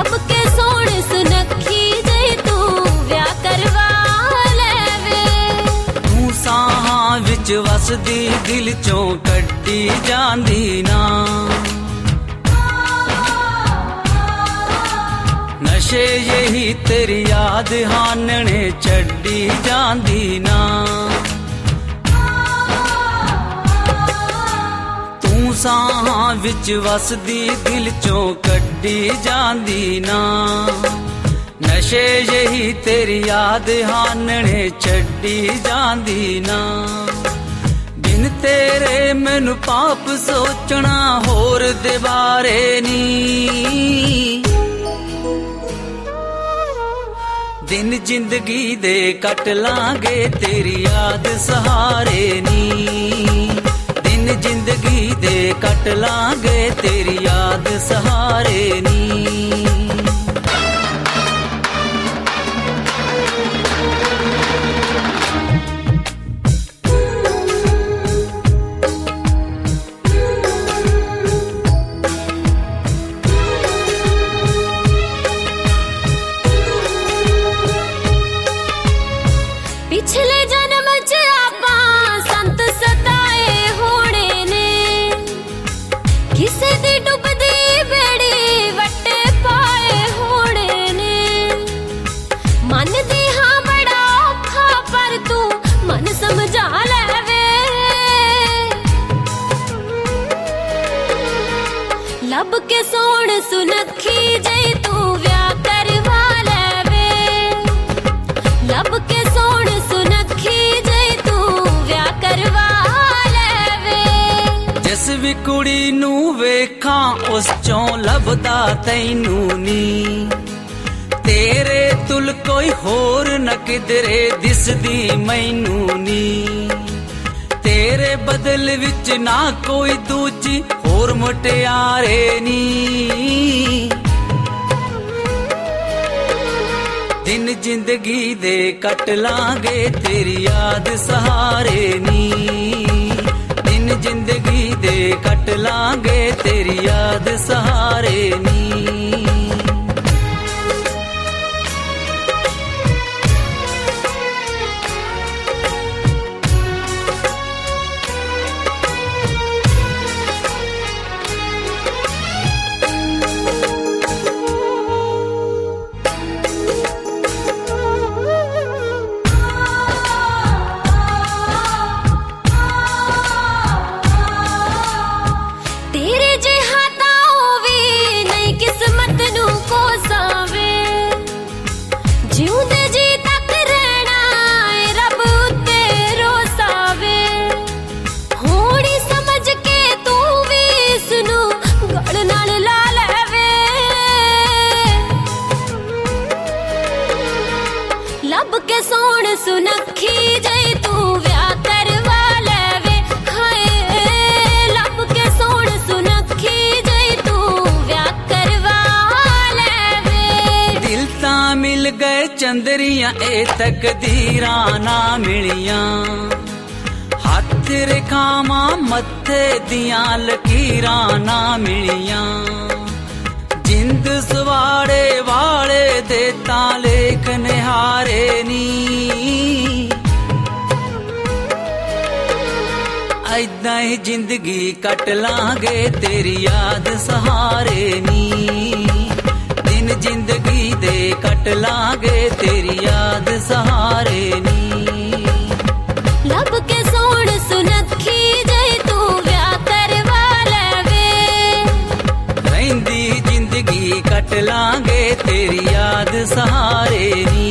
लब के सोण सुनखी जे तू व्याह करवा लेवे। तू साहां विच वसदी दिल चों कड्डी जांदी ना, नशे यही तेरी याद हानने छड्डी जांदी ना। तू साहां विच वसदी दिल चों कड्डी जांदी ना, नशे यही तेरी याद हानने छड्डी जांदी ना। बिन तेरे मैनू पाप सोचना होर दे बारे नी, दिन जिंदगी दे कट लांगे तेरी याद सहारे नी। दिन जिंदगी दे कट लांगे तेरी याद सहारे नी। पिछले जन्म च आपां संत सताए होने ने, किसे दी डुबदी बेड़ी वट्टे पाए होने ने। मन दी हां बड़ा औखा पर तू मन समझा लेवे। लब के सोण सुनखी जे तू व्याह करवा लेवे। लब के सोण सुनखी जे तू व्याह करवा लेवे। जिस भी कुड़ी नू वेखां उस चों लभदा तैनू नी, तेरे तुल कोई होर न किधरे दिसदी मैनू नी। तेरे बदल विच ना कोई दूजी होर मुटियारे नी। दिन जिंदगी दे कट लांगे तेरी याद सहारे नी। दिन जिंदगी दे कट लांगे तेरी याद सहारे नी। लब के सोण सुनखी जे तू व्याह करवा लेवे। हाय लब के सोण सुनखी जे तू व्याह करवा लेवे। दिल तां मिल गए चंदरियां ए तकदीरां ना मिलियां। हथ रेखावां मत्थे दियां लकीरां ना मिलियां। जिंद सवाड़े वाले दे तां लेख निहारे नी। ऐदां ही जिंदगी कट लांगे तेरी याद सहारे नी। दिन जिंदगी दे कट लांगे तेरी याद सहारे नी। लब के सोण सुनखी जे तू व्याह करवा लेवे। रहिंदी जिंदगी कट लांगे तेरी याद सहारे नी।